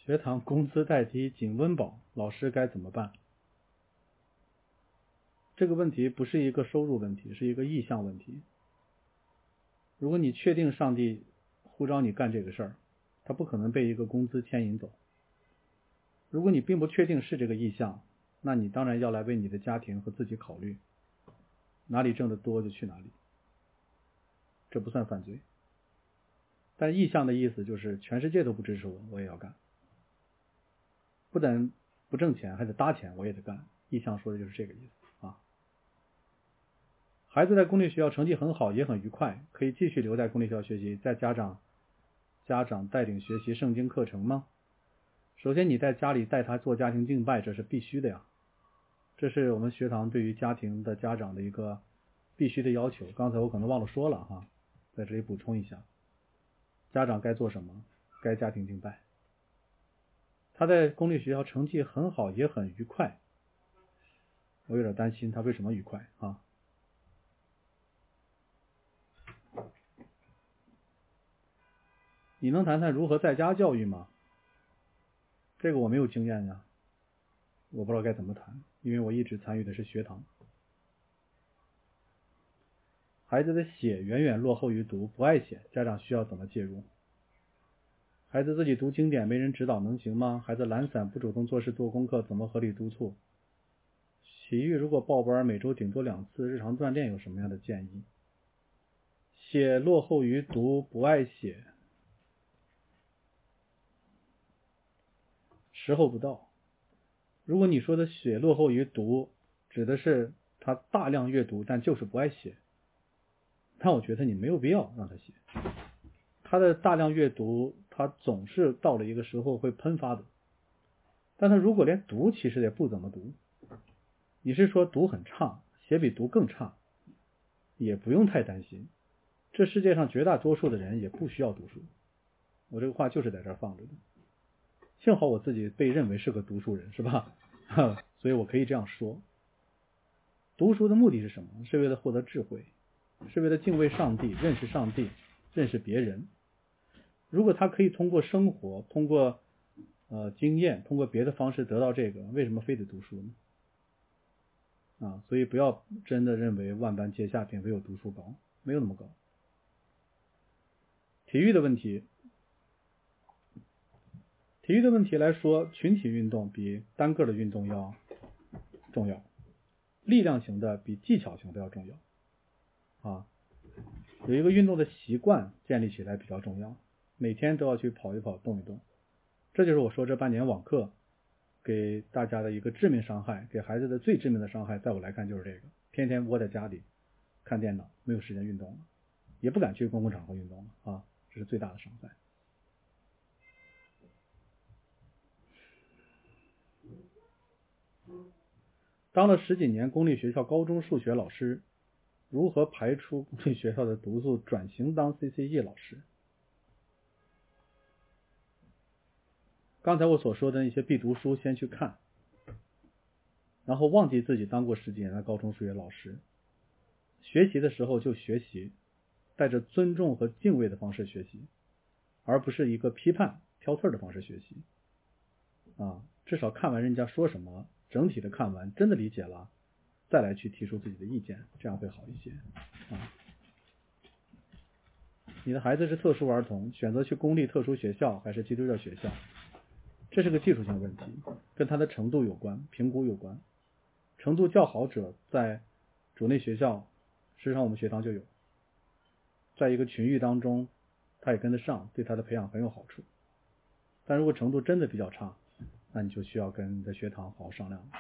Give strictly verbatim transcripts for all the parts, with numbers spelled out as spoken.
学堂工资太低，仅温饱，老师该怎么办？这个问题不是一个收入问题，是一个意向问题。如果你确定上帝呼召你干这个事儿，他不可能被一个工资牵引走。如果你并不确定是这个意向，那你当然要来为你的家庭和自己考虑，哪里挣得多就去哪里，这不算犯罪。但意向的意思就是全世界都不支持我，我也要干，不但不挣钱还得搭钱，我也得干。意向说的就是这个意思啊。孩子在公立学校成绩很好，也很愉快，可以继续留在公立学校学习，在家长家长带领学习圣经课程吗？首先你在家里带他做家庭敬拜，这是必须的呀，这是我们学堂对于家庭的家长的一个必须的要求。刚才我可能忘了说了哈，在这里补充一下，家长该做什么？该家庭敬拜。他在公立学校成绩很好，也很愉快，我有点担心他为什么愉快啊？你能谈谈如何在家教育吗？这个我没有经验呀，我不知道该怎么谈，因为我一直参与的是学堂。孩子的写远远落后于读，不爱写，家长需要怎么介入？孩子自己读经典没人指导能行吗？孩子懒散不主动做事做功课，怎么合理督促？体育如果报班，每周顶多两次，日常锻炼有什么样的建议？写落后于读，不爱写，时候不到。如果你说的写落后于读指的是他大量阅读但就是不爱写，那我觉得你没有必要让他写。他的大量阅读他总是到了一个时候会喷发的，但他如果连读其实也不怎么读，你是说读很差，写比读更差，也不用太担心，这世界上绝大多数的人也不需要读书。我这个话就是在这儿放着的，幸好我自己被认为是个读书人，是吧？所以我可以这样说。读书的目的是什么？是为了获得智慧，是为了敬畏上帝，认识上帝，认识别人。如果他可以通过生活，通过呃经验，通过别的方式得到这个，为什么非得读书呢？啊，所以不要真的认为万般皆下品唯有读书高，没有那么高。体育的问题，体育的问题来说，群体运动比单个的运动要重要，力量型的比技巧型的要重要啊。有一个运动的习惯建立起来比较重要，每天都要去跑一跑动一动，这就是我说这半年网课给大家的一个致命伤害，给孩子的最致命的伤害，在我来看就是这个，天天窝在家里看电脑，没有时间运动了，也不敢去公共场合运动了啊，这是最大的伤害。当了十几年公立学校高中数学老师，如何排除公立学校的毒素，转型当 C C E 老师？刚才我所说的一些必读书先去看，然后忘记自己当过十几年的高中数学老师，学习的时候就学习，带着尊重和敬畏的方式学习，而不是一个批判挑刺的方式学习啊，至少看完人家说什么，整体的看完真的理解了，再来去提出自己的意见，这样会好一些啊。你的孩子是特殊儿童，选择去公立特殊学校还是基督教学校，这是个技术性问题，跟他的程度有关，评估有关。程度较好者在主内学校，实际上我们学堂就有，在一个群域当中他也跟得上，对他的培养很有好处。但如果程度真的比较差，那你就需要跟你的学堂好好商量。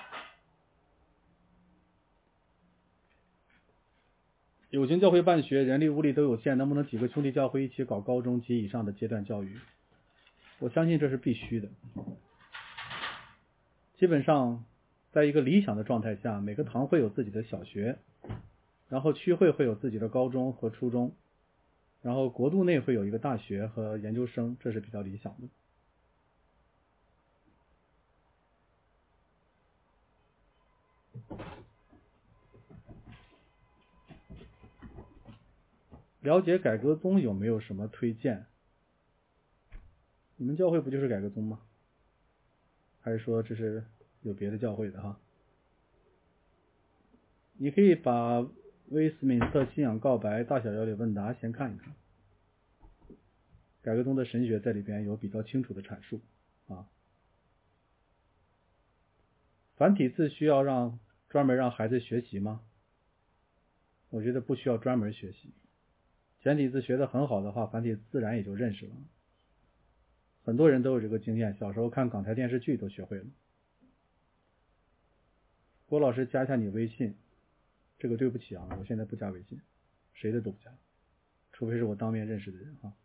有形教会办学，人力物力都有限，能不能几个兄弟教会一起搞高中及以上的阶段教育？我相信这是必须的。基本上在一个理想的状态下，每个堂会有自己的小学，然后区会会有自己的高中和初中，然后国度内会有一个大学和研究生，这是比较理想的。了解改革宗有没有什么推荐？你们教会不就是改革宗吗？ 还是说这是有别的教会的哈？你可以把威斯敏斯特信仰告白大小要理问答先看一看，改革宗的神学在里边有比较清楚的阐述啊。繁体字需要让专门让孩子学习吗？我觉得不需要专门学习，简体字学得很好的话，繁体字自然也就认识了。很多人都有这个经验，小时候看港台电视剧都学会了。郭老师加一下你微信，这个对不起啊，我现在不加微信，谁的都不加，除非是我当面认识的人啊。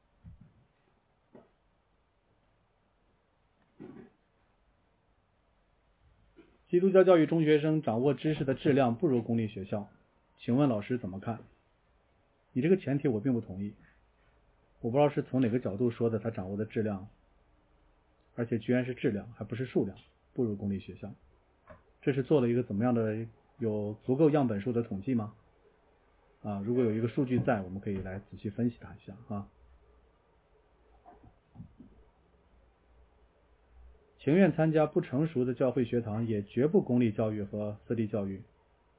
基督教教育中学生掌握知识的质量不如公立学校，请问老师怎么看？你这个前提我并不同意，我不知道是从哪个角度说的他掌握的质量，而且居然是质量还不是数量，不如公立学校。这是做了一个怎么样的有足够样本数的统计吗？啊，如果有一个数据在，我们可以来仔细分析它一下啊。情愿参加不成熟的教会学堂，也绝不公立教育和私立教育。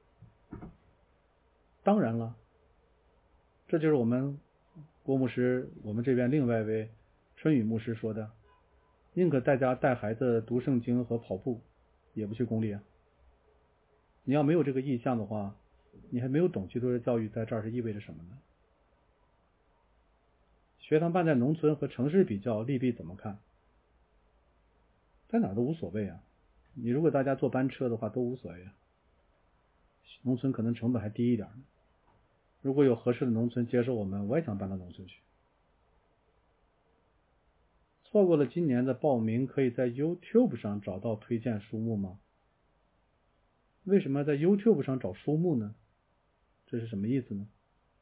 当然了，这就是我们郭牧师，我们这边另外一位春雨牧师说的，宁可在家带孩子读圣经和跑步，也不去公立啊。你要没有这个意向的话，你还没有懂基督教育在这儿是意味着什么呢？学堂办在农村和城市比较，利弊怎么看？在哪都无所谓啊。你如果大家坐班车的话都无所谓啊。农村可能成本还低一点呢。如果有合适的农村接受我们，我也想搬到农村去。错过了今年的报名，可以在 YouTube 上找到推荐书目吗？为什么要在 YouTube 上找书目呢？这是什么意思呢？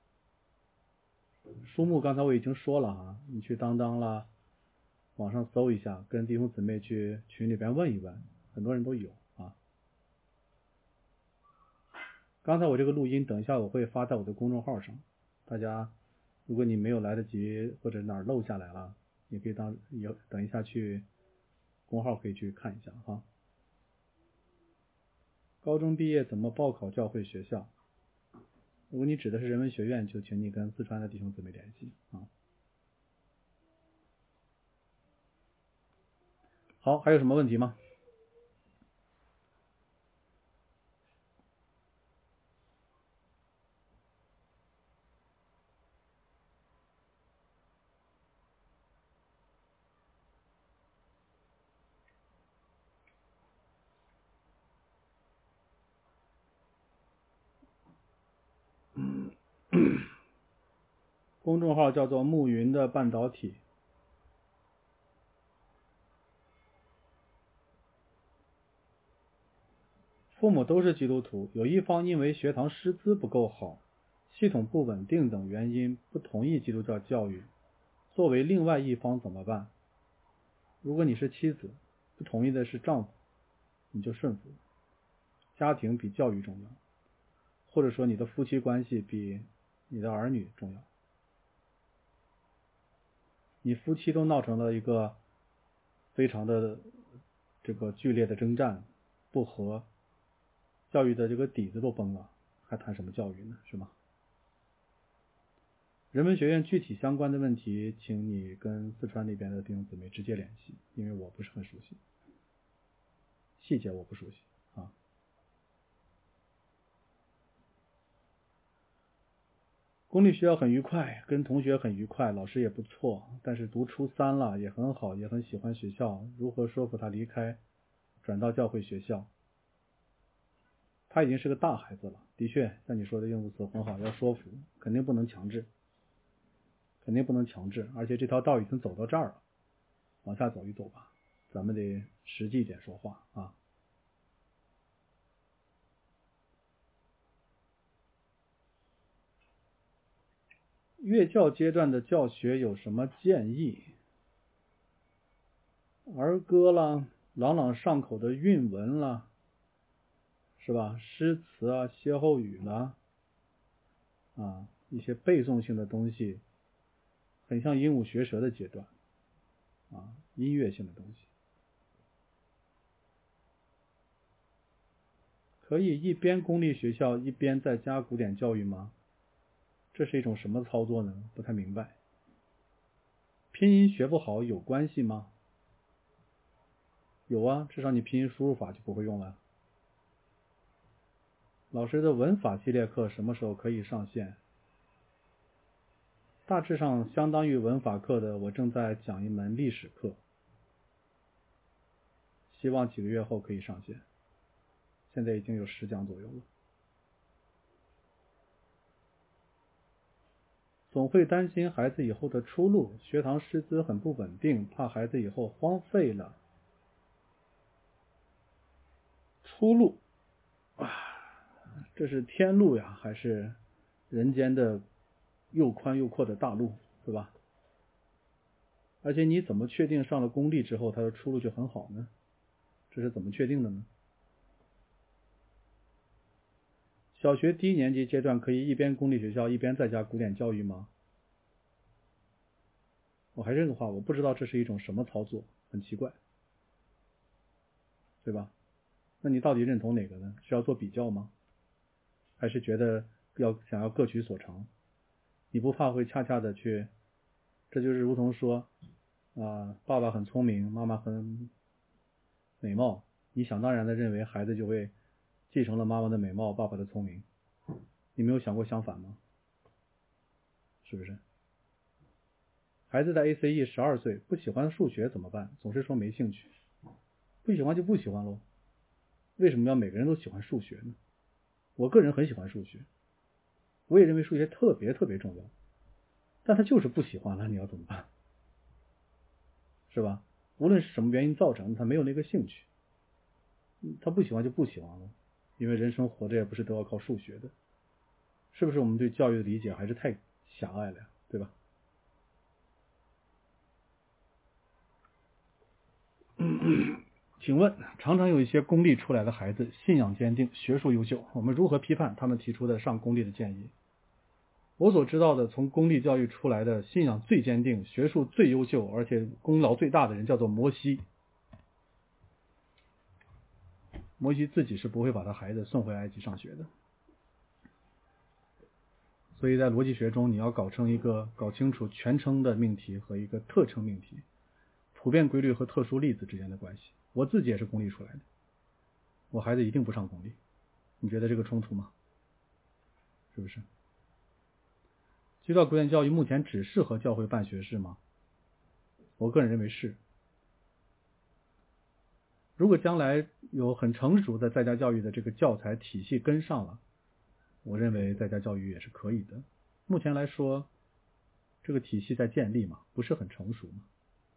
书目刚才我已经说了啊，你去当当啦，网上搜一下，跟弟兄姊妹去群里边问一问，很多人都有啊。刚才我这个录音，等一下我会发在我的公众号上，大家如果你没有来得及或者哪儿漏下来了，你可以当有等一下去公号可以去看一下哈。高中毕业怎么报考教会学校？如果你指的是人文学院，就请你跟四川的弟兄姊妹联系啊。好，还有什么问题吗？公众号叫做暮云的半导体。父母都是基督徒，有一方因为学堂师资不够好，系统不稳定等原因不同意基督教教育，作为另外一方怎么办？如果你是妻子，不同意的是丈夫，你就顺服，家庭比教育重要，或者说你的夫妻关系比你的儿女重要。你夫妻都闹成了一个非常的这个剧烈的征战不和，教育的这个底子都崩了，还谈什么教育呢？是吗？人文学院具体相关的问题，请你跟四川那边的弟兄姊妹直接联系，因为我不是很熟悉，细节我不熟悉啊。公立学校很愉快，跟同学很愉快，老师也不错，但是读初三了也很好，也很喜欢学校，如何说服他离开，转到教会学校？他已经是个大孩子了，的确像你说的用词很好，要说服，肯定不能强制，肯定不能强制，而且这条道已经走到这儿了，往下走一走吧，咱们得实际点说话啊。乐教阶段的教学有什么建议？儿歌啦，朗朗上口的韵文啦，是吧？诗词啊，歇后语啦，啊，一些背诵性的东西，很像鹦鹉学舌的阶段，啊，音乐性的东西。 可以一边公立学校一边在家古典教育吗？这是一种什么操作呢？不太明白。拼音学不好有关系吗？有啊，至少你拼音输入法就不会用了。老师的文法系列课什么时候可以上线？大致上相当于文法课的，我正在讲一门历史课，希望几个月后可以上线，现在已经有十讲左右了。总会担心孩子以后的出路，学堂师资很不稳定，怕孩子以后荒废了。出路啊，这是天路呀，还是人间的又宽又阔的大路，对吧？而且你怎么确定上了公立之后他的出路就很好呢？这是怎么确定的呢？小学低年级阶段可以一边公立学校一边在家古典教育吗？我还是那个话，我不知道这是一种什么操作，很奇怪，对吧？那你到底认同哪个呢？是要做比较吗？还是觉得要想要各取所长？你不怕会恰恰的去，这就是如同说啊、呃，爸爸很聪明，妈妈很美貌，你想当然的认为孩子就会继承了妈妈的美貌，爸爸的聪明，你没有想过相反吗？是不是？孩子在 A C E 十二岁不喜欢数学怎么办？总是说没兴趣，不喜欢就不喜欢喽。为什么要每个人都喜欢数学呢？我个人很喜欢数学，我也认为数学特别特别重要，但他就是不喜欢了，你要怎么办？是吧？无论是什么原因造成的，他没有那个兴趣，他不喜欢就不喜欢了，因为人生活着也不是都要靠数学的，是不是？我们对教育的理解还是太狭隘了呀，对吧？请问，常常有一些公立出来的孩子信仰坚定，学术优秀，我们如何批判他们提出的上公立的建议？我所知道的，从公立教育出来的信仰最坚定、学术最优秀，而且功劳最大的人叫做摩西。摩西自己是不会把他孩子送回埃及上学的。所以在逻辑学中，你要搞成一个搞清楚全称的命题和一个特称命题，普遍规律和特殊例子之间的关系。我自己也是公立出来的，我孩子一定不上公立，你觉得这个冲突吗？是不是？基督教古典教育目前只适合教会办学士吗？我个人认为是。如果将来有很成熟的在家教育的这个教材体系跟上了，我认为在家教育也是可以的。目前来说，这个体系在建立嘛，不是很成熟嘛。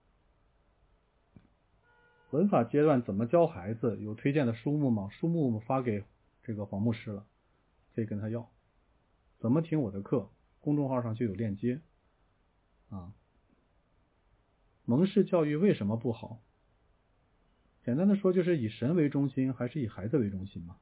文法阶段怎么教孩子？有推荐的书目吗？书目发给这个黄牧师了，可以跟他要。怎么听我的课？公众号上就有链接。啊，蒙氏教育为什么不好？简单的说，就是以神为中心，还是以孩子为中心嘛？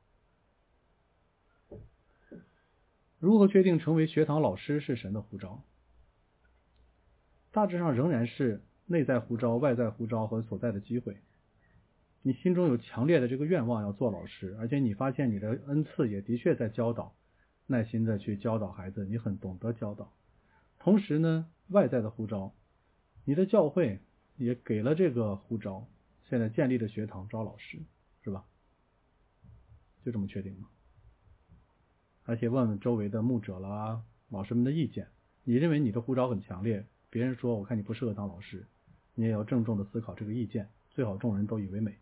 如何确定成为学堂老师是神的呼召？大致上仍然是内在呼召、外在呼召和所在的机会。你心中有强烈的这个愿望要做老师，而且你发现你的恩赐也的确在教导，耐心的去教导孩子，你很懂得教导。同时呢，外在的呼召，你的教会也给了这个呼召，现在建立的学堂招老师，是吧？就这么确定吗？而且问问周围的牧者啦、老师们的意见，你认为你的呼召很强烈，别人说我看你不适合当老师，你也要郑重的思考这个意见，最好众人都以为美。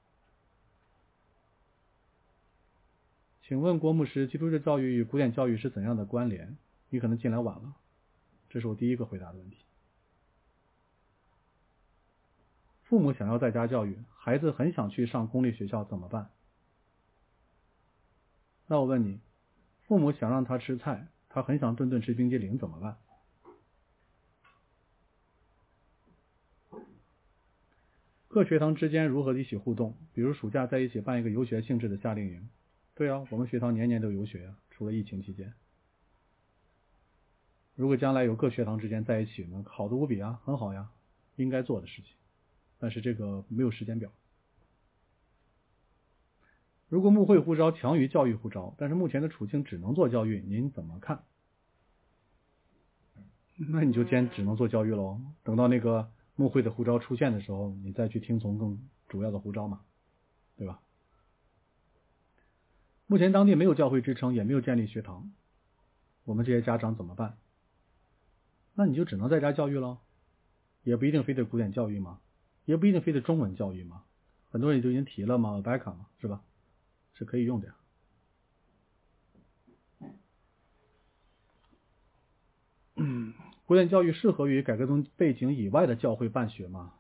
请问郭牧师，基督教教育与古典教育是怎样的关联？你可能进来晚了，这是我第一个回答的问题。父母想要在家教育，孩子很想去上公立学校怎么办？那我问你，父母想让他吃菜，他很想顿顿吃冰激凌怎么办？各学堂之间如何一起互动？比如暑假在一起办一个游学性质的夏令营。对啊，我们学堂年年都游学啊，除了疫情期间。如果将来有各学堂之间在一起呢，好的无比啊，很好呀，应该做的事情。但是这个没有时间表。 如果牧会呼召强于教育呼召，但是目前的处境只能做教育，您怎么看？那你就先只能做教育喽，等到那个牧会的呼召出现的时候，你再去听从更主要的呼召嘛，对吧？目前当地没有教会支撑，也没有建立学堂，我们这些家长怎么办？那你就只能在家教育喽，也不一定非得古典教育嘛，也不一定非得中文教育嘛，很多人都已经提了嘛 ，Rebecca 嘛，是吧？是可以用的呀。嗯，古典教育适合于改革宗背景以外的教会办学吗？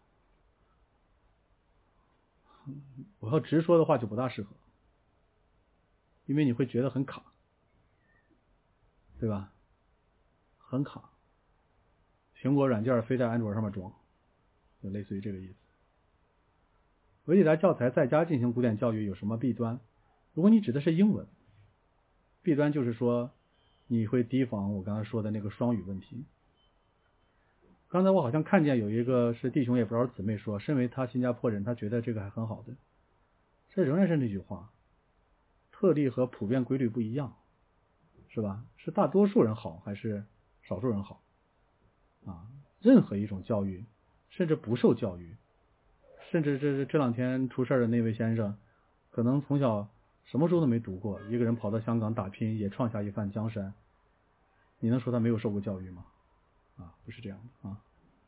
我要直说的话就不大适合，因为你会觉得很卡，对吧？很卡，苹果软件非在安卓上面装，就类似于这个意思。维体达教材在家进行古典教育有什么弊端？如果你指的是英文，弊端就是说你会提防我刚才说的那个双语问题。刚才我好像看见有一个是弟兄也不知道姊妹说，身为他新加坡人，他觉得这个还很好的。这仍然是那句话，特例和普遍规律不一样，是吧？是大多数人好还是少数人好啊？任何一种教育，甚至不受教育，甚至这这两天出事的那位先生，可能从小什么书都没读过，一个人跑到香港打拼，也创下一番江山，你能说他没有受过教育吗？啊，不是这样的啊。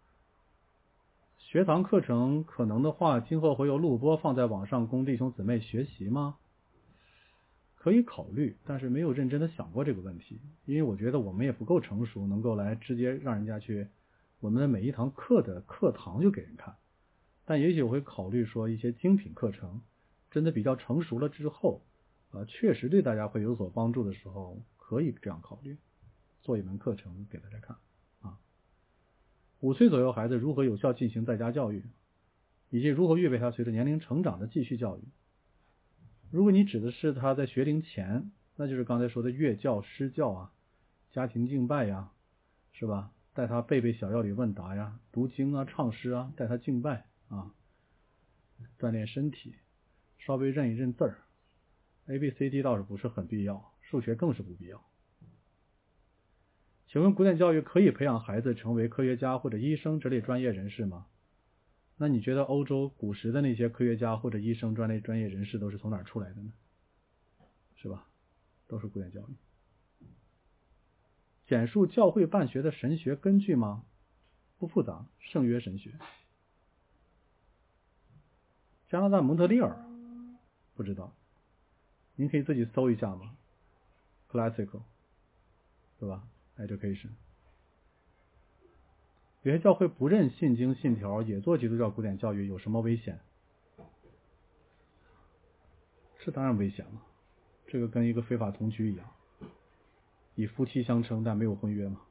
学堂课程可能的话，今后会有录播放在网上供弟兄姊妹学习吗？可以考虑，但是没有认真的想过这个问题，因为我觉得我们也不够成熟，能够来直接让人家去我们的每一堂课的课堂就给人看。但也许我会考虑说一些精品课程，真的比较成熟了之后，呃，确实对大家会有所帮助的时候，可以这样考虑，做一门课程给大家看啊。五岁左右孩子如何有效进行在家教育，以及如何预备他随着年龄成长的继续教育。如果你指的是他在学龄前，那就是刚才说的乐教、诗教啊，家庭敬拜呀，是吧？带他背背小要理问答呀，读经啊、唱诗啊，带他敬拜啊，锻炼身体，稍微认一认字儿。A B C D 倒是不是很必要，数学更是不必要。请问古典教育可以培养孩子成为科学家或者医生这类专业人士吗？那你觉得欧洲古时的那些科学家或者医生专类专业人士都是从哪儿出来的呢？是吧？都是古典教育。简述教会办学的神学根据吗？不复杂，圣约神学。加拿大蒙特利尔，不知道，您可以自己搜一下嘛 ，classical， 对吧 ？education。有些教会不认信经信条，也做基督教古典教育，有什么危险？这当然危险了，这个跟一个非法同居一样，以夫妻相称但没有婚约嘛。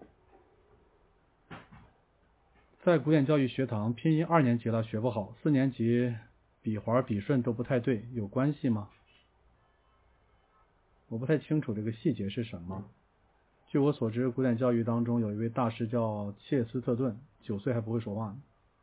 在古典教育学堂，拼音二年级了学不好，四年级笔划笔顺都不太对，有关系吗？我不太清楚这个细节是什么。据我所知，古典教育当中有一位大师叫切斯特顿，九岁还不会说话呢。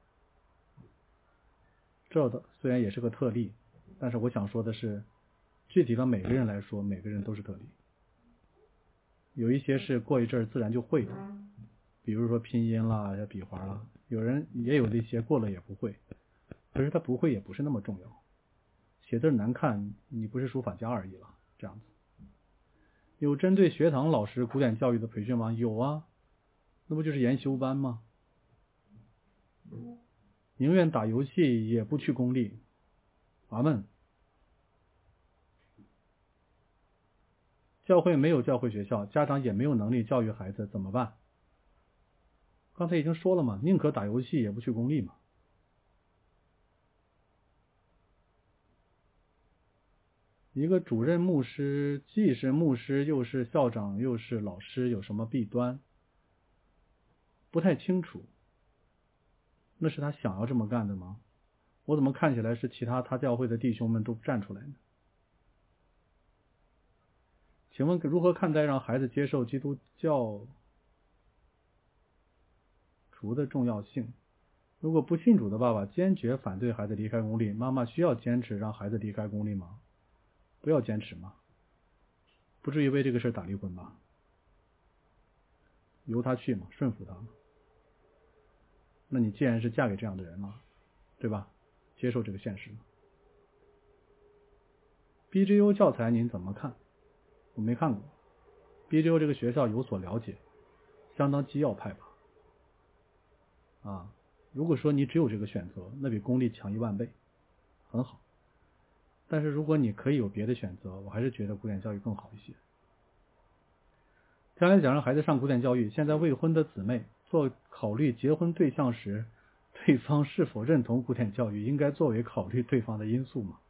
这的虽然也是个特例，但是我想说的是，具体到每个人来说，每个人都是特例。有一些是过一阵自然就会的，比如说拼音啦、笔划啦，有人也有那些过了也不会，可是他不会也不是那么重要。写字难看，你不是书法家而已了，这样子。有针对学堂老师古典教育的培训吗？有啊，那不就是研修班吗？宁愿打游戏也不去公立。阿门。教会没有教会学校，家长也没有能力教育孩子，怎么办？刚才已经说了嘛，宁可打游戏也不去公立嘛。一个主任牧师既是牧师又是校长又是老师，有什么弊端？不太清楚。那是他想要这么干的吗？我怎么看起来是其他他教会的弟兄们都站出来呢？请问如何看待让孩子接受基督教徒的重要性？如果不信主的爸爸坚决反对孩子离开公立，妈妈需要坚持让孩子离开公立吗？ 不要坚持嘛，不至于为这个事打离婚吧？由他去嘛，顺服他嘛。那你既然是嫁给这样的人了，对吧？接受这个现实嘛。B G U 教材您怎么看？我没看过。B G U 这个学校有所了解，相当基要派吧。啊，如果说你只有这个选择，那比公立强一万倍，很好。但是如果你可以有别的选择，我还是觉得古典教育更好一些。将来想让孩子上古典教育，现在未婚的姊妹做考虑结婚对象时，对方是否认同古典教育，应该作为考虑对方的因素嘛。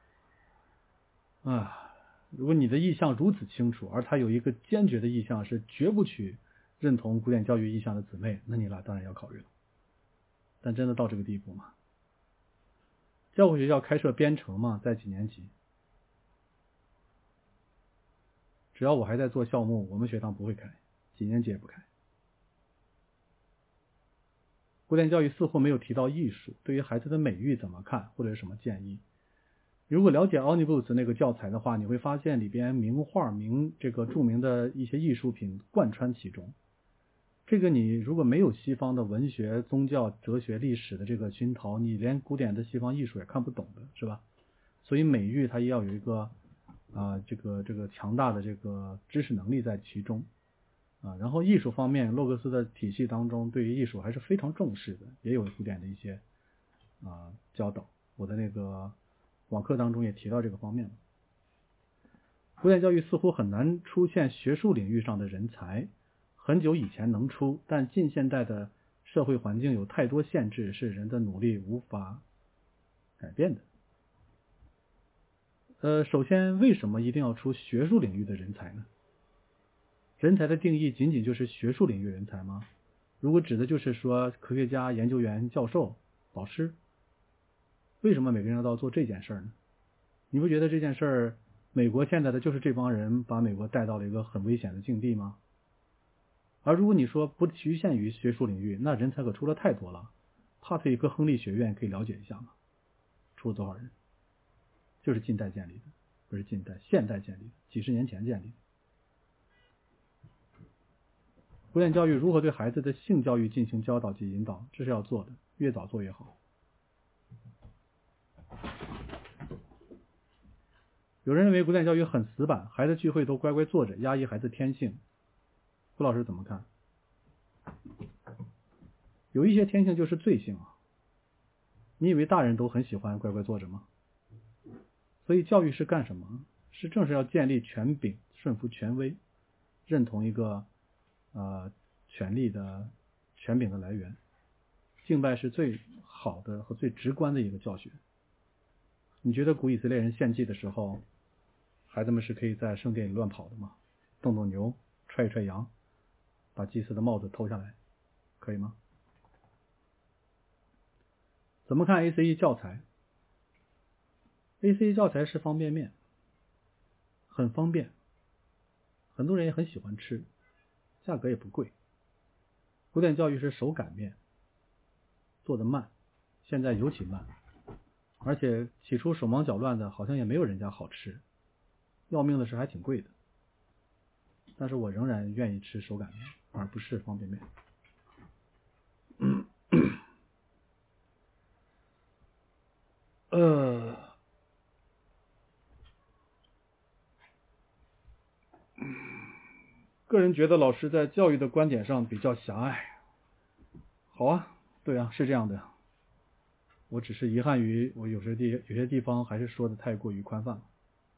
啊，如果你的意向如此清楚，而他有一个坚决的意向是绝不娶认同古典教育意向的姊妹，那你俩当然要考虑了。但真的到这个地步吗？教会学校开设编程嘛，在几年级？只要我还在做校牧，我们学堂不会开，几年级也不开。古典教育似乎没有提到艺术，对于孩子的美育怎么看，或者是什么建议？如果了解 Omnibus 那个教材的话，你会发现里边名画、名这个著名的一些艺术品贯穿其中。这个你如果没有西方的文学、宗教、哲学、历史的这个熏陶，你连古典的西方艺术也看不懂的，是吧？所以美育它也要有一个啊、呃、这个这个强大的这个知识能力在其中啊。然后艺术方面，洛格斯的体系当中对于艺术还是非常重视的，也有古典的一些啊教导。我的那个网课当中也提到这个方面。古典教育似乎很难出现学术领域上的人才，很久以前能出，但近现代的社会环境有太多限制，是人的努力无法改变的。呃，首先，为什么一定要出学术领域的人才呢？人才的定义仅仅就是学术领域人才吗？如果指的就是说科学家、研究员、教授、老师，为什么每个人都要做这件事呢？你不觉得这件事儿，美国现在的就是这帮人把美国带到了一个很危险的境地吗？而如果你说不局限于学术领域，那人才可出了太多了。帕特里克亨利学院可以了解一下吗？出了多少人？就是近代建立的，不是近代，现代建立的，几十年前建立的。古典教育如何对孩子的性教育进行教导及引导，这是要做的，越早做越好。有人认为古典教育很死板，孩子聚会都乖乖坐着，压抑孩子天性。胡老师怎么看？有一些天性就是罪性啊！你以为大人都很喜欢乖乖坐着吗？所以教育是干什么？是正是要建立权柄，顺服权威，认同一个呃权力的权柄的来源。敬拜是最好的和最直观的一个教学。你觉得古以色列人献祭的时候，孩子们是可以在圣殿里乱跑的吗？动动牛，踹一踹羊，把祭司的帽子偷下来，可以吗？怎么看 A C E 教材？ A C E 教材是方便面，很方便，很多人也很喜欢吃，价格也不贵。古典教育是手擀面，做得慢，现在尤其慢，而且起初手忙脚乱的，好像也没有人家好吃，要命的是还挺贵的。但是我仍然愿意吃手擀面，而不是方便面。呃，个人觉得老师在教育的观点上比较狭隘。好啊，对啊，是这样的。我只是遗憾于我有些地有些地方还是说的太过于宽泛了。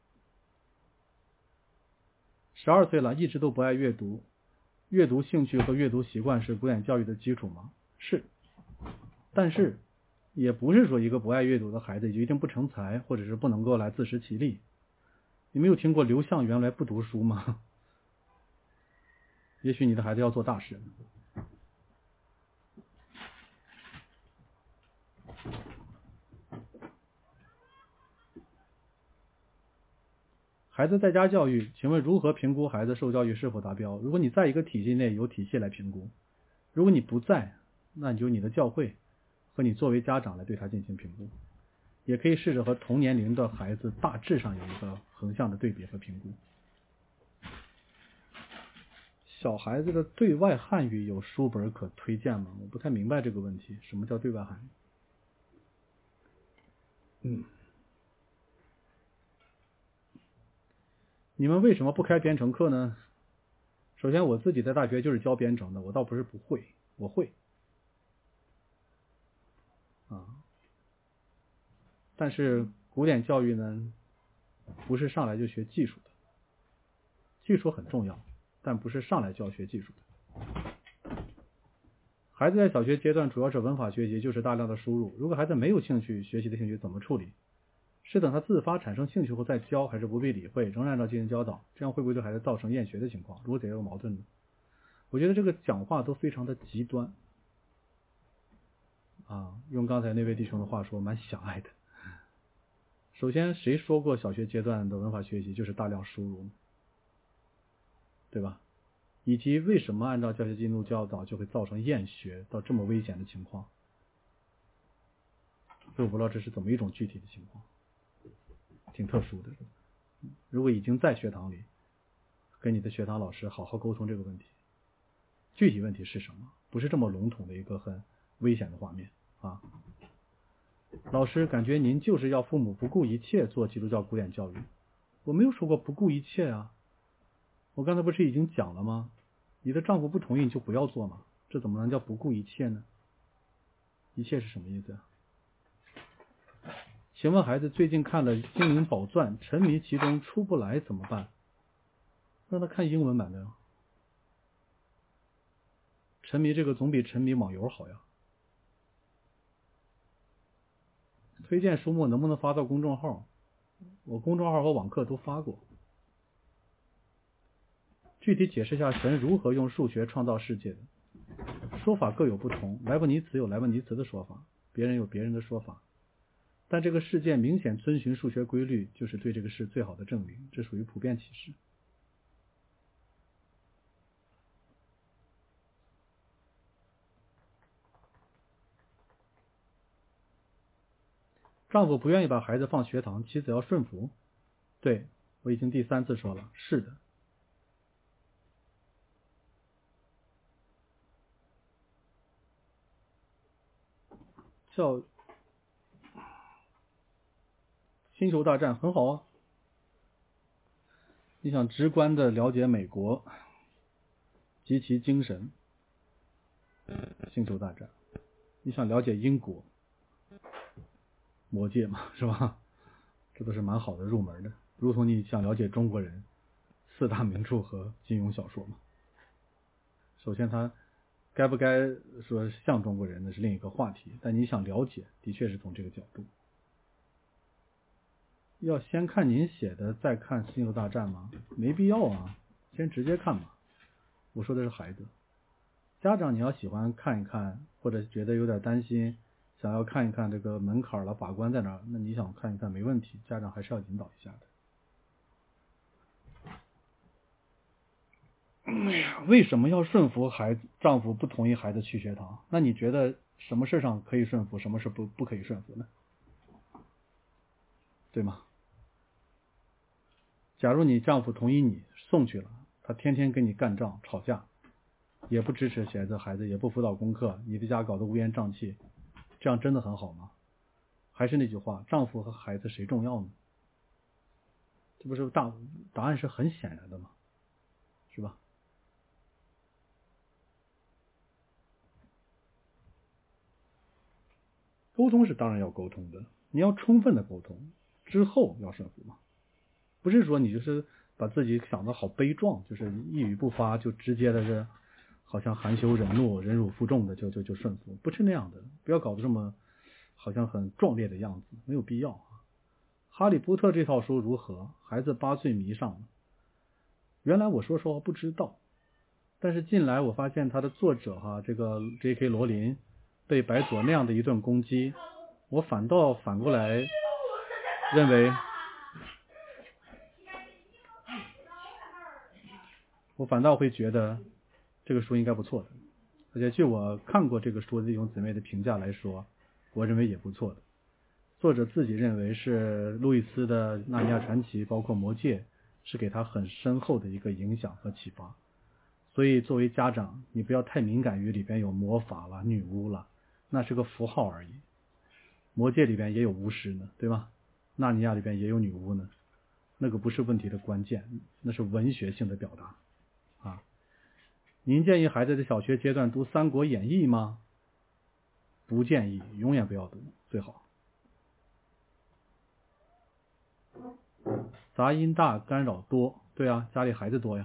十二岁了，一直都不爱阅读，阅读兴趣和阅读习惯是古典教育的基础吗？是，但是也不是说一个不爱阅读的孩子就一定不成才，或者是不能够来自食其力。你没有听过刘向原来不读书吗？也许你的孩子要做大事。孩子在家教育，请问如何评估孩子受教育是否达标？如果你在一个体系内，有体系来评估；如果你不在，那你就你的教会和你作为家长来对他进行评估。 也可以试着和同年龄的孩子大致上有一个横向的对比和评估。小孩子的对外汉语有书本可推荐吗？我不太明白这个问题，什么叫对外汉语？嗯，你们为什么不开编程课呢？首先我自己在大学就是教编程的，我倒不是不会，我会啊。但是古典教育呢，不是上来就学技术的，技术很重要，但不是上来就要学技术的。孩子在小学阶段主要是文法学习，就是大量的输入。如果孩子没有兴趣，学习的兴趣怎么处理？是等他自发产生兴趣后再教，还是不必理会，仍然按照进行教导？这样会不会对孩子造成厌学的情况？如果也有矛盾呢？我觉得这个讲话都非常的极端啊，用刚才那位弟兄的话说，蛮狭隘的。首先，谁说过小学阶段的文法学习就是大量输入，对吧？以及为什么按照教学进度教导就会造成厌学到这么危险的情况？所以我不知道这是怎么一种具体的情况，挺特殊的。如果已经在学堂里，跟你的学堂老师好好沟通这个问题，具体问题是什么？不是这么笼统的一个很危险的画面啊。老师，感觉您就是要父母不顾一切做基督教古典教育。我没有说过不顾一切啊，我刚才不是已经讲了吗？你的丈夫不同意你就不要做嘛，这怎么能叫不顾一切呢？一切是什么意思啊？请问孩子最近看了《精灵宝钻》，沉迷其中出不来怎么办？让他看英文版的呀。沉迷这个总比沉迷网游好呀。推荐书目能不能发到公众号？我公众号和网课都发过。具体解释下神如何用数学创造世界的。说法各有不同，莱布尼茨有莱布尼茨的说法，别人有别人的说法。但这个世界明显遵循数学规律，就是对这个事最好的证明，这属于普遍启示。丈夫不愿意把孩子放学堂，妻子要顺服。对，我已经第三次说了，是的。叫星球大战很好啊，你想直观的了解美国及其精神，星球大战；你想了解英国，魔戒嘛，是吧？这都是蛮好的入门的，如同你想了解中国人，四大名著和金庸小说嘛。首先他该不该说像中国人那是另一个话题，但你想了解的确是从这个角度。要先看您写的再看星球大战吗？没必要啊，先直接看吧。我说的是孩子，家长你要喜欢看一看，或者觉得有点担心，想要看一看这个门槛了把关在哪，那你想看一看没问题，家长还是要引导一下的。为什么要顺服孩子？丈夫不同意孩子去学堂，那你觉得什么事上可以顺服，什么事不不可以顺服呢？对吗？假如你丈夫同意你送去了，他天天跟你干仗吵架，也不支持孩子，孩子也不辅导功课，你的家搞得乌烟瘴气，这样真的很好吗？还是那句话，丈夫和孩子谁重要呢？这不是大答案是很显然的吗？是吧？沟通是当然要沟通的，你要充分的沟通，之后要顺服嘛。不是说你就是把自己想得好悲壮，就是一语不发就直接的是好像含羞忍怒、忍辱负重的就就就顺服，不是那样的，不要搞得这么好像很壮烈的样子，没有必要啊。哈利波特这套书如何？孩子八岁迷上了。原来我说实话不知道，但是近来我发现他的作者哈，这个 J K 罗琳被白左那样的一顿攻击，我反倒反过来认为，我反倒会觉得这个书应该不错的，而且据我看过这个书的弟兄姊妹的评价来说，我认为也不错的。 作者自己认为是路易斯的《纳尼亚传奇》包括《魔戒》是给他很深厚的一个影响和启发。所以作为家长，你不要太敏感于里边有魔法了、女巫了，那是个符号而已。魔戒里边也有巫师呢，对吧？纳尼亚里边也有女巫呢，那个不是问题的关键，那是文学性的表达啊。您建议孩子在小学阶段读《三国演义》吗？不建议，永远不要读，最好。杂音大，干扰多，对啊，家里孩子多呀，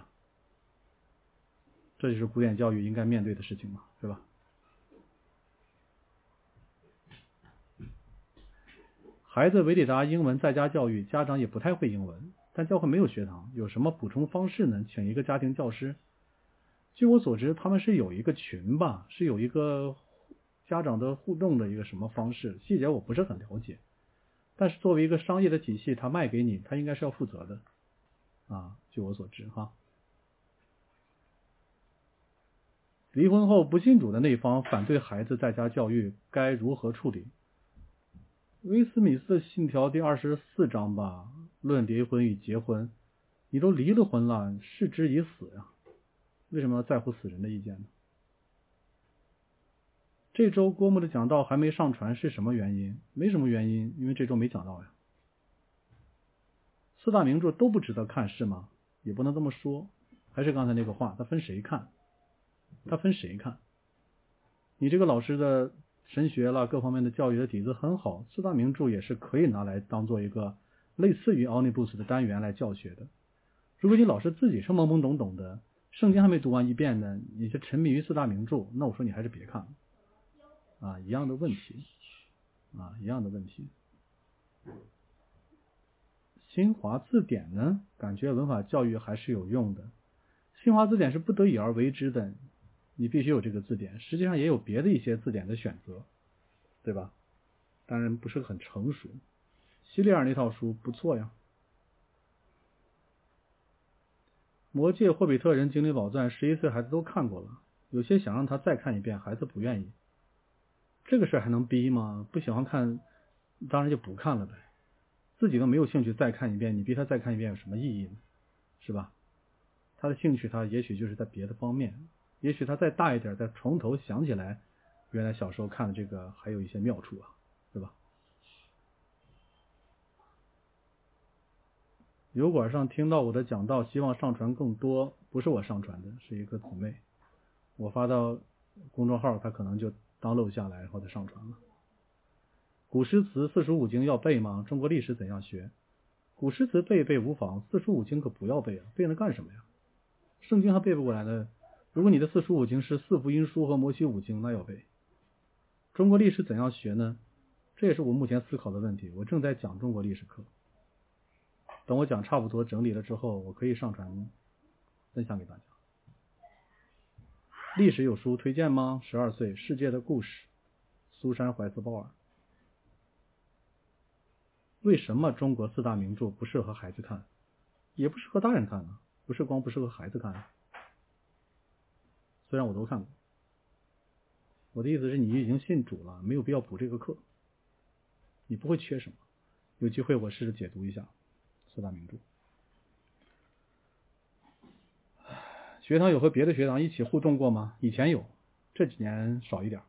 这就是古典教育应该面对的事情嘛，对吧？孩子维里达英文在家教育，家长也不太会英文，但教会没有学堂，有什么补充方式呢？请一个家庭教师。据我所知，他们是有一个群吧，是有一个家长的互动的一个什么方式，细节我不是很了解。但是作为一个商业的体系，他卖给你，他应该是要负责的啊，据我所知哈。离婚后不信主的那方反对孩子在家教育，该如何处理？威斯敏斯特信条第二十四章吧，论离婚与结婚，你都离了婚了，视之以死呀，为什么要在乎死人的意见呢？这周郭牧的讲道还没上传是什么原因？没什么原因，因为这周没讲到呀。四大名著都不值得看是吗？也不能这么说，还是刚才那个话，它分谁看？它分谁看？你这个老师的神学啦，各方面的教育的底子很好，四大名著也是可以拿来当做一个类似于 Omnibus 的单元来教学的。如果你老师自己是懵懵懂懂的，圣经还没读完一遍呢，你是沉迷于四大名著，那我说你还是别看了啊，一样的问题啊，一样的问题。新华字典呢，感觉文法教育还是有用的。新华字典是不得已而为之的，你必须有这个字典，实际上也有别的一些字典的选择，对吧？当然不是很成熟。希利尔那套书不错呀。魔戒、霍比特人、精灵宝钻，十一岁孩子都看过了，有些想让他再看一遍，孩子不愿意。这个事还能逼吗？不喜欢看，当然就不看了呗。自己都没有兴趣再看一遍，你逼他再看一遍有什么意义呢？是吧？他的兴趣他也许就是在别的方面，也许他再大一点，再从头想起来，原来小时候看的这个还有一些妙处啊，对吧？油管上听到我的讲道，希望上传更多，不是我上传的，是一个姊妹，我发到公众号，他可能就download下来，然后再上传了。古诗词四书五经要背吗？中国历史怎样学？古诗词背一背无妨，四书五经可不要背啊，背那干什么呀？圣经还背不过来呢。如果你的四书五经是四福音书和摩西五经，那要背。中国历史怎样学呢？这也是我目前思考的问题。我正在讲中国历史课，等我讲差不多整理了之后，我可以上传分享给大家。历史有书推荐吗？十二岁世界的故事，苏珊怀斯鲍尔。为什么中国四大名著不适合孩子看？也不适合大人看啊，不是光不适合孩子看啊。虽然我都看过，我的意思是你已经信主了，没有必要补这个课，你不会缺什么。有机会我试着解读一下四大名著。学堂有和别的学堂一起互动过吗？以前有，这几年少一点。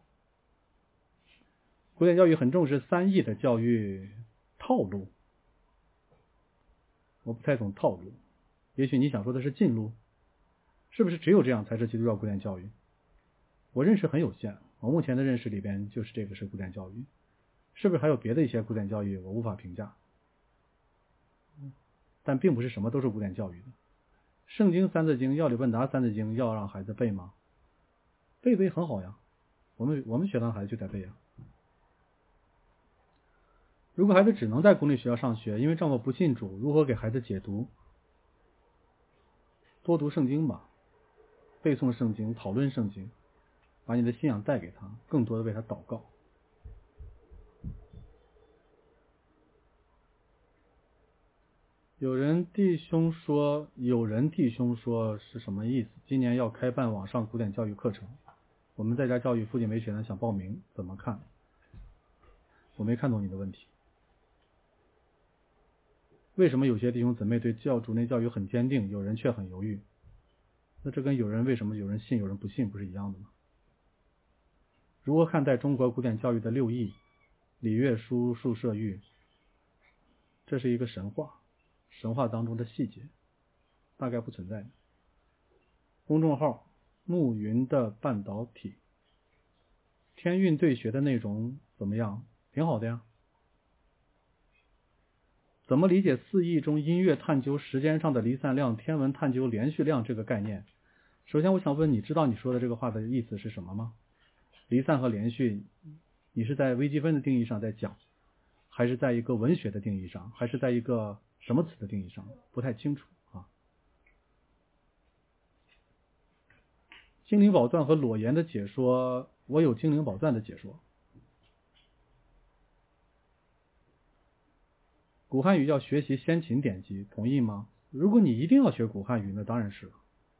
古典教育很重视三义的教育套路，我不太懂套路，也许你想说的是近路，是不是只有这样才是基督教古典教育？我认识很有限，我目前的认识里边就是这个是古典教育，是不是还有别的一些古典教育我无法评价，但并不是什么都是古典教育的。圣经三字经、要理问答三字经要让孩子背吗？背背很好呀，我们我们学堂孩子就在背呀。如果孩子只能在公立学校上学，因为丈夫不信主，如何给孩子解读？多读圣经吧，背诵圣经，讨论圣经，把你的信仰带给他，更多的为他祷告。有人弟兄说，有人弟兄说是什么意思？今年要开办网上古典教育课程，我们在家教育附近没学生想报名，怎么看？ 我没看懂你的问题。为什么有些弟兄姊妹对教主内教育很坚定，有人却很犹豫？那这跟有人为什么有人信有人不信不是一样的吗？如何看待中国古典教育的六艺、礼乐书数射御？这是一个神话，神话当中的细节，大概不存在的。公众号暮云的半导体，天韵对学的内容怎么样？挺好的呀。怎么理解四艺中音乐探究时间上的离散量，天文探究连续量这个概念？首先我想问，你知道你说的这个话的意思是什么吗？离散和连续，你是在微积分的定义上在讲，还是在一个文学的定义上，还是在一个什么词的定义上？不太清楚啊。精灵宝钻和裸言的解说，我有精灵宝钻的解说。古汉语要学习先秦典籍，同意吗？如果你一定要学古汉语，那当然是了。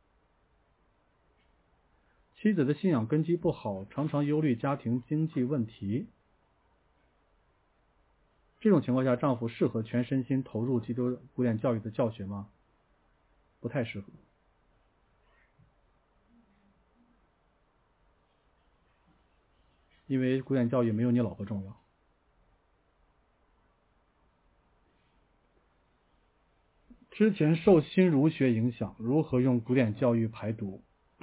妻子的信仰根基不好，常常忧虑家庭经济问题。这种情况下，丈夫适合全身心投入基督古典教育的教学吗？不太适合。因为古典教育没有你老婆重要。之前受新儒学影响，如何用古典教育排毒？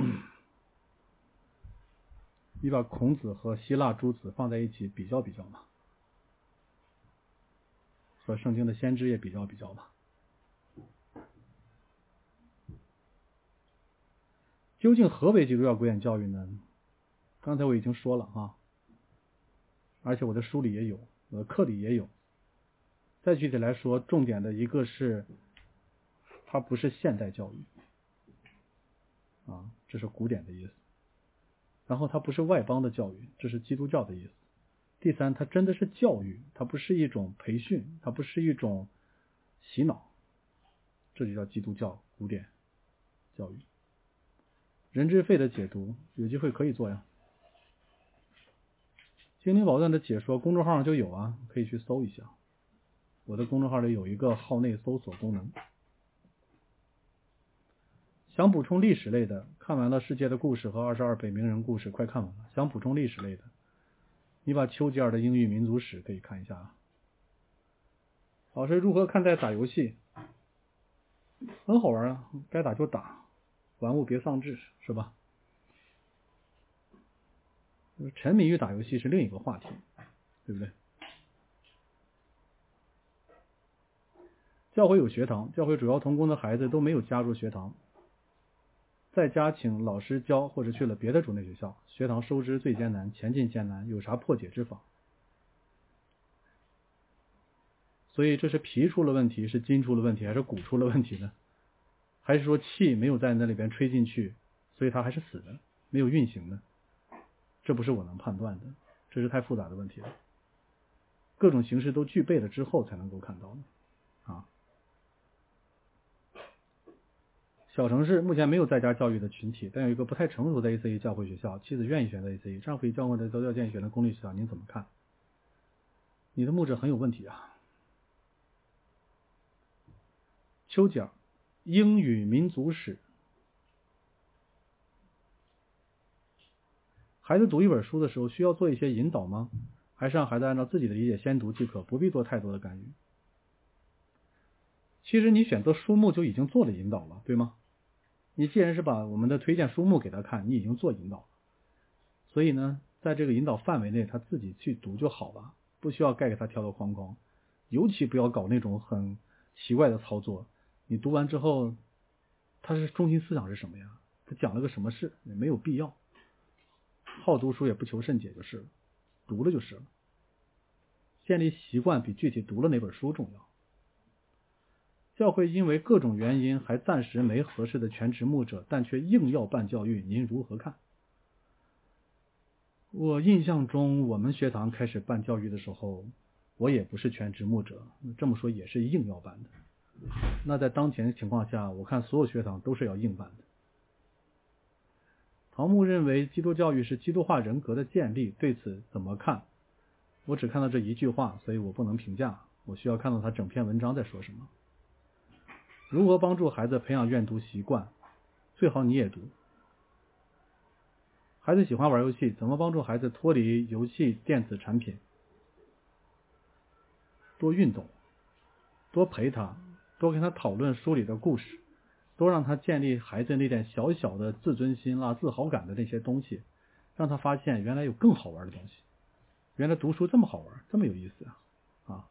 你把孔子和希腊诸子放在一起比较比较嘛，和圣经的先知也比较比较吧。究竟何为基督教古典教育呢？刚才我已经说了啊，而且我的书里也有，我的课里也有。再具体来说，重点的一个是它不是现代教育啊，这是古典的意思。然后它不是外邦的教育，这是基督教的意思。第三，它真的是教育，它不是一种培训，它不是一种洗脑，这就叫基督教古典教育。人之废的解读，有机会可以做呀。精灵宝钻的解说公众号上就有啊，可以去搜一下。我的公众号里有一个号内搜索功能。想补充历史类的，看完了世界的故事和二十二北名人故事，快看完了。想补充历史类的，你把丘吉尔的英语民族史可以看一下啊。老师如何看待打游戏？很好玩啊，该打就打，玩物别丧志，是吧？沉迷于打游戏是另一个话题，对不对？教会有学堂，教会主要同工的孩子都没有加入学堂，在家请老师教，或者去了别的主内学校，学堂收支最艰难，前进艰难，有啥破解之法？所以这是脾出了问题，是筋出了问题，还是骨出了问题呢？还是说气没有在那里边吹进去，所以它还是死的，没有运行的？这不是我能判断的，这是太复杂的问题了，各种形式都具备了之后才能够看到的啊。小城市目前没有在家教育的群体，但有一个不太成熟的 A C E 教会学校，妻子愿意选择 A C E， 丈夫以教会的都要建议选择公立学校，您怎么看？你的牧者很有问题啊。丘吉尔英语民族史，孩子读一本书的时候需要做一些引导吗？还是让孩子按照自己的理解先读即可，不必做太多的干预？其实你选择书目就已经做了引导了，对吗？你既然是把我们的推荐书目给他看，你已经做引导了，所以呢，在这个引导范围内他自己去读就好了，不需要盖给他条条框框，尤其不要搞那种很奇怪的操作。你读完之后他是中心思想是什么呀？他讲了个什么事？也没有必要。好读书也不求甚解就是了，读了就是了。建立习惯比具体读了哪本书重要。教会因为各种原因还暂时没合适的全职牧者，但却硬要办教育，您如何看？我印象中我们学堂开始办教育的时候，我也不是全职牧者，这么说也是硬要办的。那在当前的情况下，我看所有学堂都是要硬办的。唐牧认为基督教育是基督化人格的建立，对此怎么看？ 我只看到这一句话，所以我不能评价，我需要看到他整篇文章在说什么。如何帮助孩子培养阅读习惯？最好你也读。孩子喜欢玩游戏，怎么帮助孩子脱离游戏电子产品？多运动，多陪他，多跟他讨论书里的故事，多让他建立孩子那点小小的自尊心啦、自豪感的那些东西，让他发现原来有更好玩的东西，原来读书这么好玩，这么有意思啊！啊，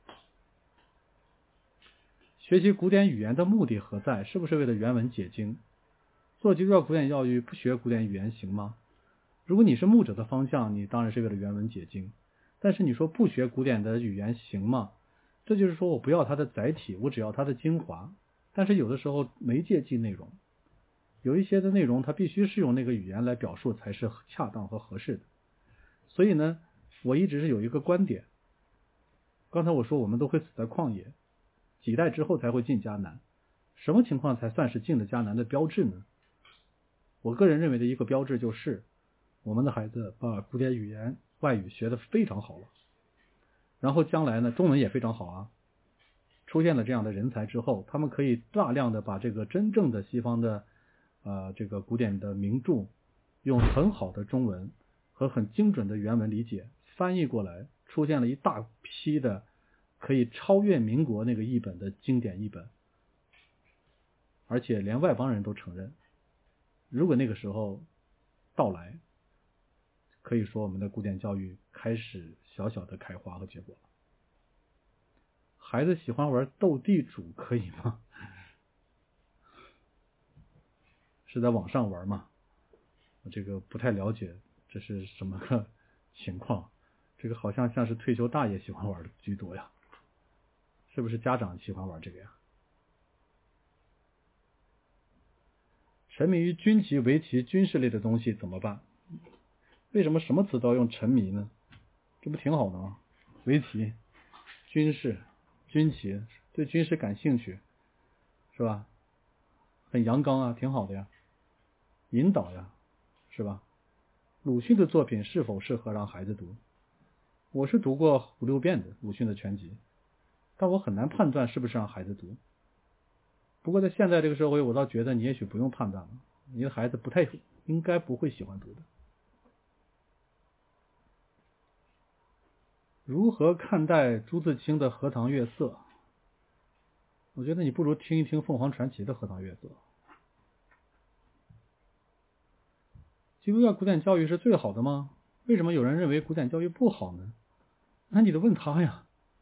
学习古典语言的目的何在？是不是为了原文解经？做基督教古典教育不学古典语言行吗？如果你是牧者的方向，你当然是为了原文解经。但是你说不学古典的语言行吗？这就是说我不要它的载体，我只要它的精华。但是有的时候媒介即内容，有一些的内容它必须是用那个语言来表述才是恰当和合适的。所以呢，我一直是有一个观点，刚才我说我们都会死在旷野，几代之后才会进迦南，什么情况才算是进了迦南的标志呢？我个人认为的一个标志就是我们的孩子把古典语言外语学得非常好了，然后将来呢中文也非常好啊，出现了这样的人才之后，他们可以大量的把这个真正的西方的呃这个古典的名著用很好的中文和很精准的原文理解翻译过来，出现了一大批的可以超越民国那个译本的经典译本，而且连外邦人都承认。如果那个时候到来，可以说我们的古典教育开始小小的开花和结果了。孩子喜欢玩斗地主可以吗？是在网上玩吗？我这个不太了解这是什么个情况，这个好像像是退休大爷喜欢玩的居多呀，是不是家长喜欢玩这个呀？沉迷于军棋、围棋、军事类的东西怎么办？为什么什么词都要用沉迷呢？这不挺好的吗？围棋、军事、军棋，对军事感兴趣，是吧？很阳刚啊，挺好的呀。引导呀，是吧？鲁迅的作品是否适合让孩子读？我是读过五六遍的鲁迅的全集，但我很难判断是不是让孩子读。不过在现在这个社会，我倒觉得你也许不用判断了，你的孩子不太应该不会喜欢读的。如何看待朱自清的《荷塘月色》？我觉得你不如听一听凤凰传奇的《荷塘月色》。基督教古典教育是最好的吗？为什么有人认为古典教育不好呢？那你得问他呀。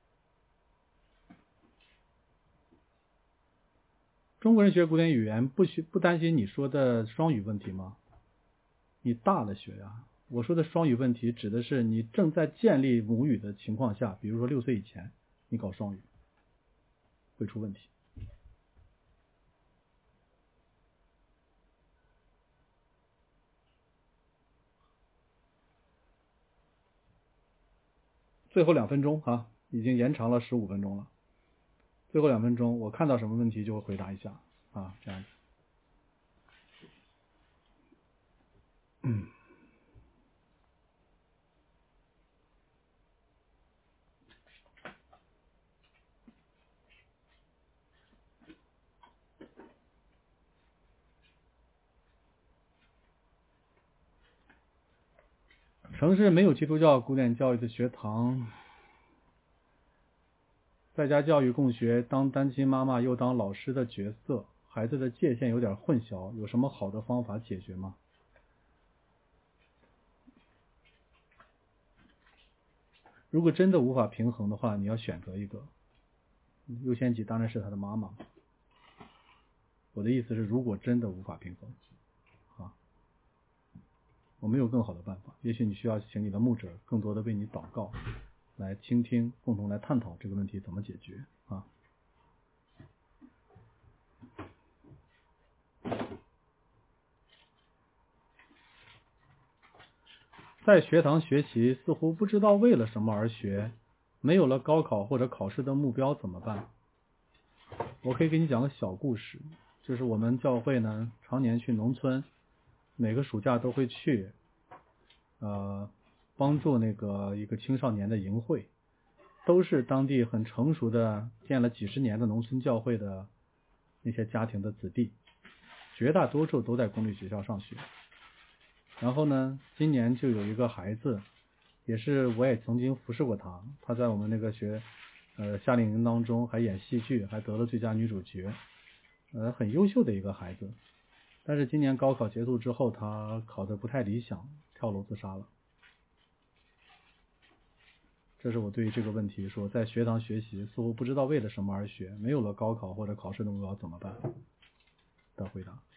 中国人学古典语言不学不担心你说的双语问题吗？你大了学呀。我说的双语问题指的是你正在建立母语的情况下，比如说六岁以前你搞双语会出问题。最后两分钟啊，已经延长了十五分钟了。最后两分钟，我看到什么问题就会回答一下啊，这样子。嗯。城市没有基督教古典教育的学堂，在家教育共学，当单亲妈妈又当老师的角色，孩子的界限有点混淆，有什么好的方法解决吗？如果真的无法平衡的话，你要选择一个，优先级当然是他的妈妈。我的意思是，如果真的无法平衡啊，我没有更好的办法，也许你需要请你的牧者更多的为你祷告，来倾听，共同来探讨这个问题怎么解决啊。在学堂学习似乎不知道为了什么而学，没有了高考或者考试的目标怎么办？我可以给你讲个小故事，就是我们教会呢常年去农村，每个暑假都会去，呃， 帮助那个一个青少年的营会，都是当地很成熟的建了几十年的农村教会的那些家庭的子弟，绝大多数都在公立学校上学。然后呢，今年就有一个孩子，也是我也曾经服侍过他，他在我们那个学呃夏令营当中还演戏剧，还得了最佳女主角，呃很优秀的一个孩子。但是今年高考结束之后，他考得不太理想，跳楼自杀了。这是我对于这个问题说，在学堂学习似乎不知道为了什么而学，没有了高考或者考试的目标怎么办的回答。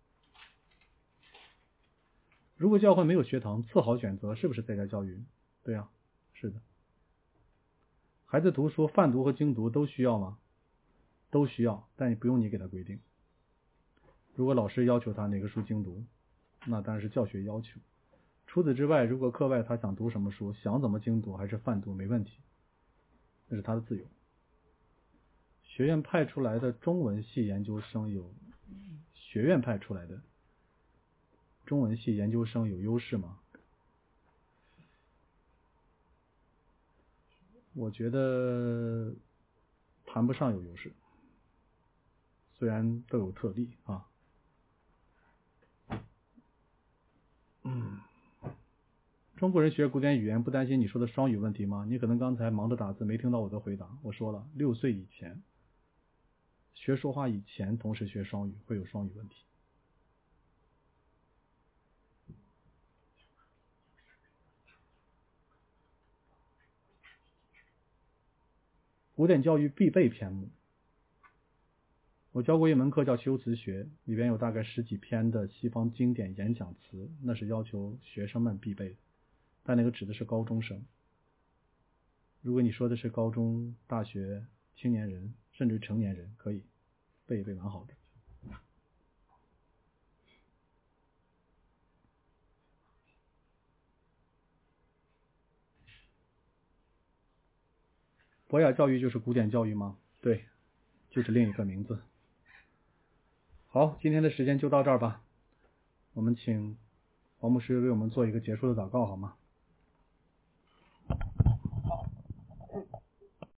如果教会没有学堂，次好选择是不是在家教育？对啊，是的。孩子读书，泛读和精读都需要吗？都需要，但也不用你给他规定。如果老师要求他哪个书精读，那当然是教学要求。除此之外，如果课外他想读什么书，想怎么精读还是泛读没问题，那是他的自由。学院派出来的中文系研究生有学院派出来的中文系研究生有优势吗？我觉得谈不上有优势，虽然都有特例啊。嗯，中国人学古典语言不担心你说的双语问题吗？你可能刚才忙着打字没听到我的回答。我说了，六岁以前学说话以前同时学双语会有双语问题。古典教育必备篇目，我教过一门课叫修辞学，里边有大概十几篇的西方经典演讲词，那是要求学生们必备的，但那个指的是高中生。如果你说的是高中、大学、青年人甚至成年人，可以背一背蛮好的。博雅教育就是古典教育吗？对，就是另一个名字。好，今天的时间就到这儿吧。我们请黄牧师为我们做一个结束的祷告好吗？